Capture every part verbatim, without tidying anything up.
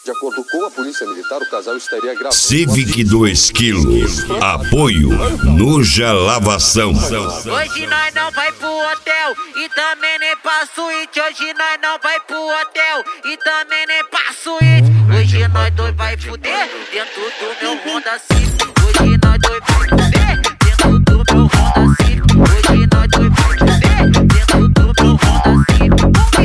De acordo com a polícia militar, o casal estaria gravando... Civic dois quilos. Apoio Nuja Lavação. Hoje nós não vai pro hotel e também nem pra suíte. Hoje nós não vai pro hotel e também nem pra suíte. Hoje nós dois vai fuder dentro do meu Honda Civic. Hoje nós dois vai fuder dentro do meu Honda Civic. Hoje nós dois vai fuder dentro do meu Honda Civic.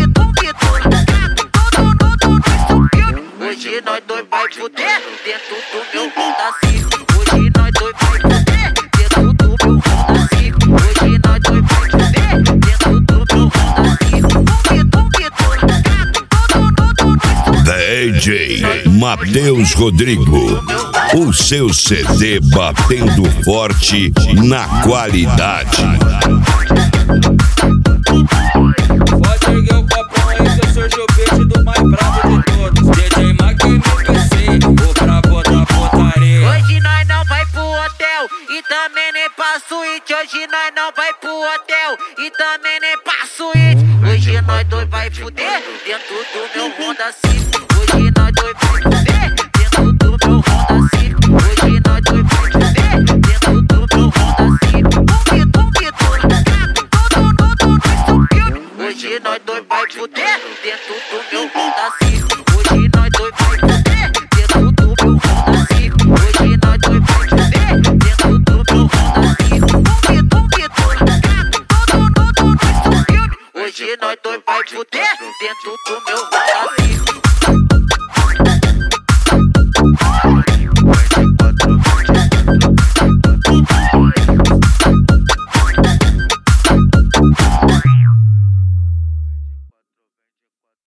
Hoje nós dois vai fuder dentro do meu Honda Civic. Hoje nós dois vai fuder dentro do meu Honda Civic. Hoje nós dois vai fuder dentro do meu Honda Civic. D J Matheus Rodrigo. O seu C D batendo forte na qualidade. Pode erguer o copão aí que eu sou o peixe do mais bravo de todos. D J Magnum P C, o brabo da putaria. Hoje nós não vai pro hotel e também nem pra suíte. Hoje nós não vai pro hotel e também nem pra suíte. Hoje nós dois vai fuder dentro do meu Honda Civic. Hoje nós dois vai fuder dentro do meu Honda Civic. Hoje nós dois vai fuder dentro do meu Honda Civic. Hoje nós dois vai fuder dentro do meu Honda Civic. Hoje nós dois vai fuder dentro do meu Honda Civic. Hoje nós dois vai fuder dentro do meu Honda Civic. Hoje nós dois vai fuder dentro do meu Honda Civic.